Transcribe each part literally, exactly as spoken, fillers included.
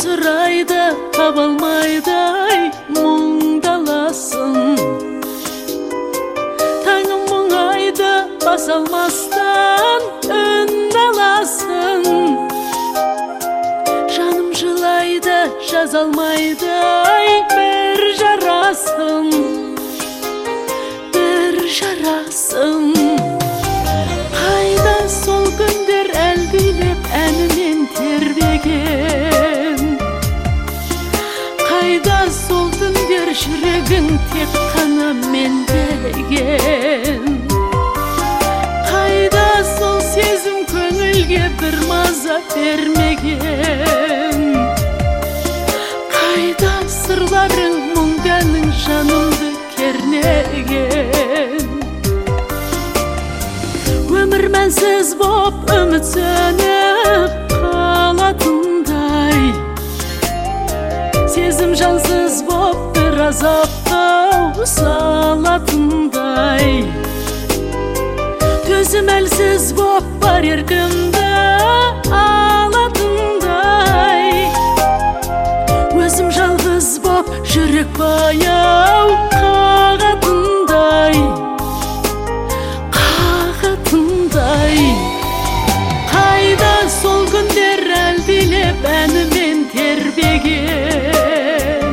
сұрайды таба алмайдай мұңдаласын. Таңым мұңайды баса алмастан үндаласын. Жаным жылайды жаза алмайдай бір жарасын, бір жарасын. Қайда сол күндер әлдилеп әнімен тербеген? Қайда сол түндер жүрегің тек қана мендеген? Қайда сол сезім көңілге бір маза бермеген? Қайда сырларың мұңданың жанымды кернеген? Өмір мәнсіз боп үміт сөніп қалатындай, сезім жансыз боп бір азапқа салатындай, төзім әлсіз боп бар еркімді алатындай, өзім жалғыз боп жүрек баяу қағатындай, қағатындай. Қайда сол күндер әлдилеп әнімен тербеген?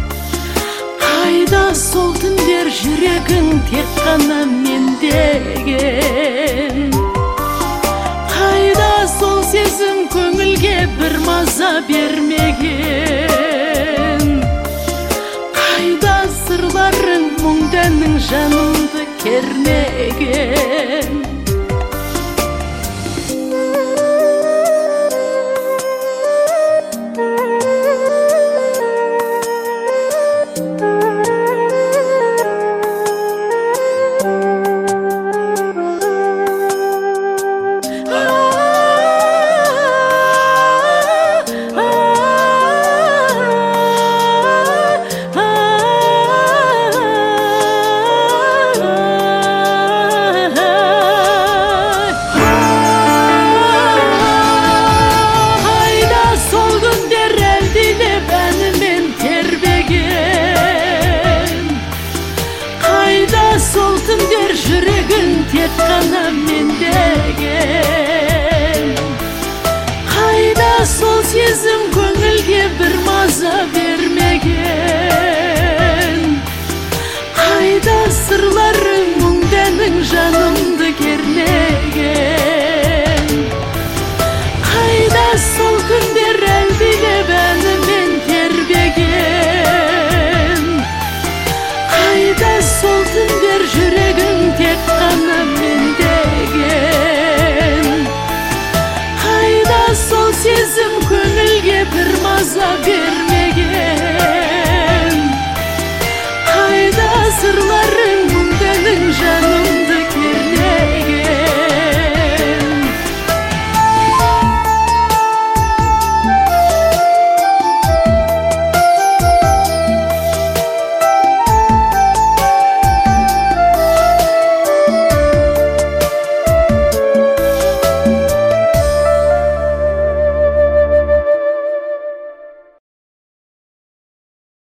Қайда сол түндер жүрегің тек қана мендеген? Қайда сол сезім көңілге бір маза бермеген? Қайда сырларың мұңданың жанымды кернеген? Сол түндер жүрегің тек қана мендеген? Қайда сол сезім көңілге бір маза бермеген? Қайда сырларың мұңданың жанымды кернеген? Қайда сол күндер әлдилеп әнімен тербеген? Қайда сол түндер жүрегің тек қана мендеген? Қайда сол сезім көңілге бір маза бермеген? Қайда сырларың